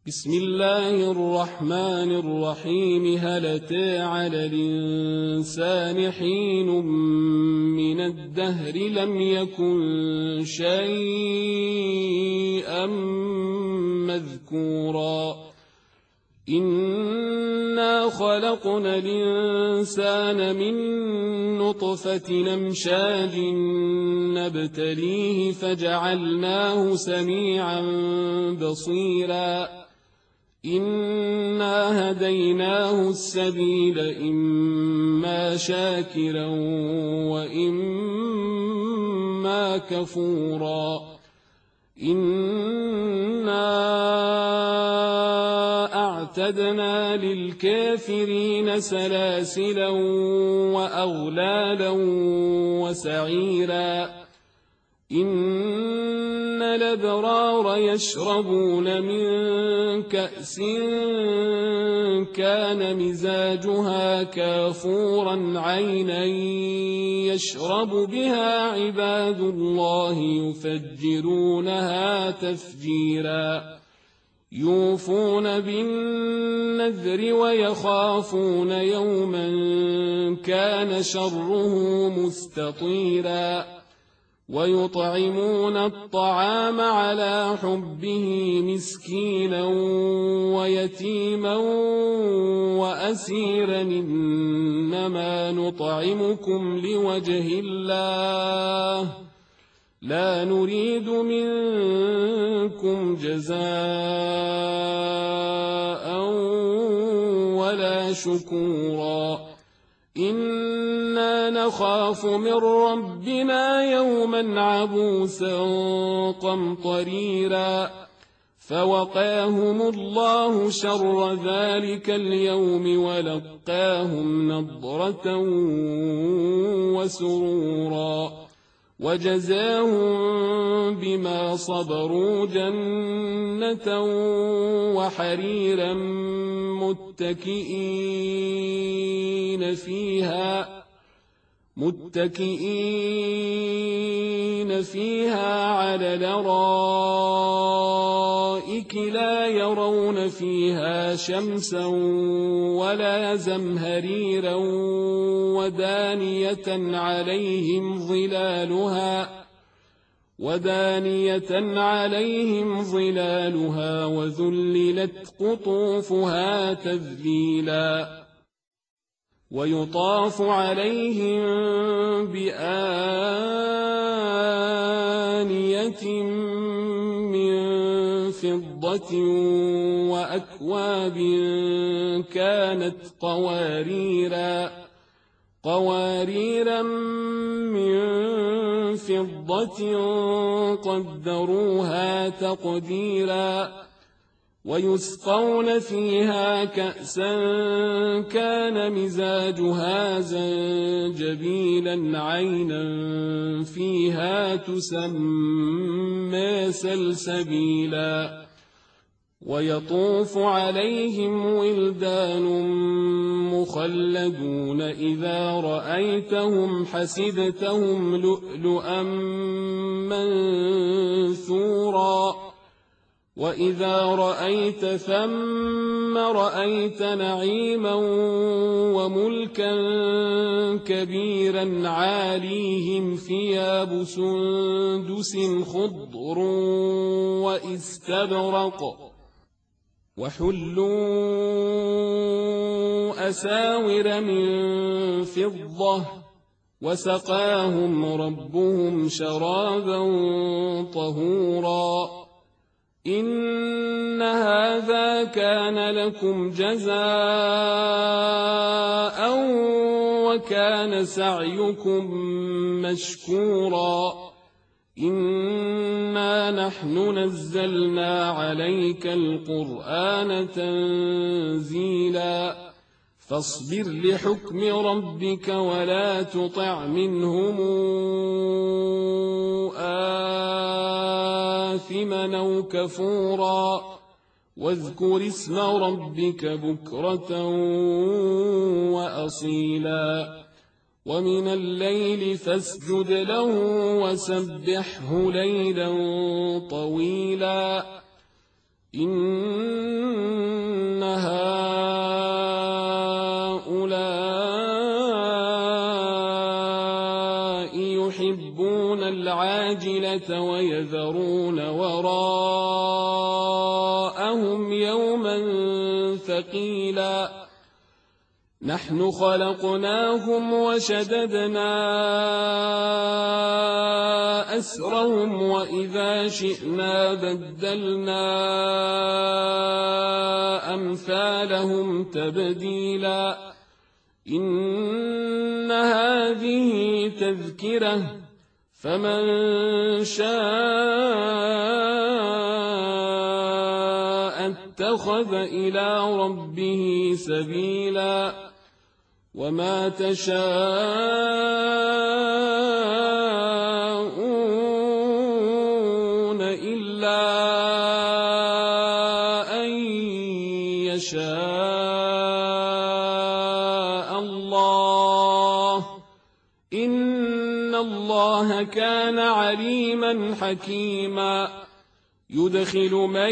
بسم الله الرحمن الرحيم. هل أتى على الإنسان حين من الدهر لم يكن شيئا مذكورا إنا خلقنا الإنسان من نطفة أمشاج نبتليه فجعلناه سميعا بصيرا إنا هديناه السبيل إما شاكرا وإما كفورا إنا أعتدنا للكافرين سلاسلا وأغلالا وسعيرا إن الأبرار يشربون من كأس كان مزاجها كافورا عينا يشرب بها عباد الله يفجرونها تفجيرا يوفون بالنذر ويخافون يوما كان شره مستطيرا ويطعمون الطعام على حبه مسكينا ويتيما وأسيرا إنما نطعمكم لوجه الله لا نريد منكم جزاء ولا شكورا إنا نخاف من ربنا يوما عبوسا قمطريرا فوقاهم الله شر ذلك اليوم ولقاهم نضرة وسرورا وجزاهم بما صبروا جنة وحريرا متكئين فيها على الأرائك لا يرون فيها شمسا ولا زمهريرا ودانية عليهم ظلالها وذللت قطوفها تذليلا ويطاف عليهم بآنية من فضة وأكواب كانت قواريرا من فضة قدروها تقديرا ويسقون فيها كأسا كان مزاجها زنجبيلا عينا فيها تسمى سلسبيلا ويطوف عليهم ولدان مخلدون إذا رأيتهم حسبتهم لؤلؤا منثورا وإذا رأيت ثم رأيت نعيما وملكا كبيرا عاليهم ثياب سندس خضر واستبرق وحلوا أساور من فضة وسقاهم ربهم شرابا طهورا إن هذا كان لكم جزاء وكان سعيكم مشكورا إنا نحن نزلنا عليك القرآن تنزيلا فاصبر لحكم ربك ولا تطع منهم آثما أو كفورا واذكر اسم ربك بكرة وأصيلا ومن الليل فاسجد له وسبحه ليلا طويلا إن الزينة ويذرون وراءهم يوما ثقيلا نحن خلقناهم وشددنا أسرهم وإذا شئنا بدلنا أمثالهم تبديلا إن هذه تذكرة فمن شاء اتخذ إلى ربه سبيلا وما تشاءون إلا أن يشاء الله إن الله كان عليما حكيما يدخل من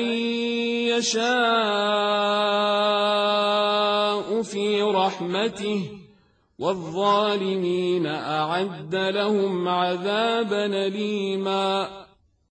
يشاء في رحمته والظالمين أعد لهم عذابا أليما